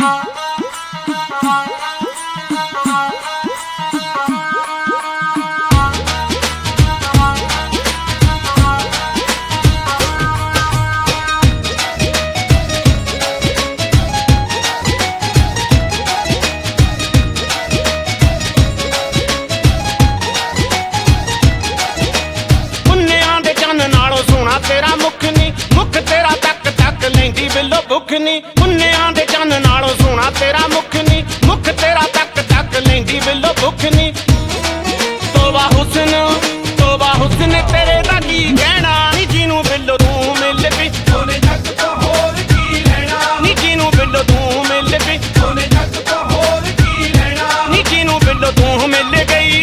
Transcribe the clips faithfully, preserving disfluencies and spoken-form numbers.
तेरा मुख नी मुख तेरा तक तक लैंदी बिलो भुख नी मुन्नियां दे चन्न नालों सोना तेरा मुख नी मुख तेरा तक तक लैंदी बिलो भुख नी तोबा हुस्न तोबा हुस्न तेरे दा की कहना नी जिनू बिलो तू मिल पई ओने जग तो होर की रहना नी जिनू बिलो तू मिल पई ओने जग तो होर की रहना नी जिनू बिलो तू मिल गई।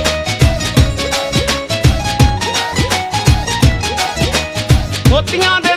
मोतियां दे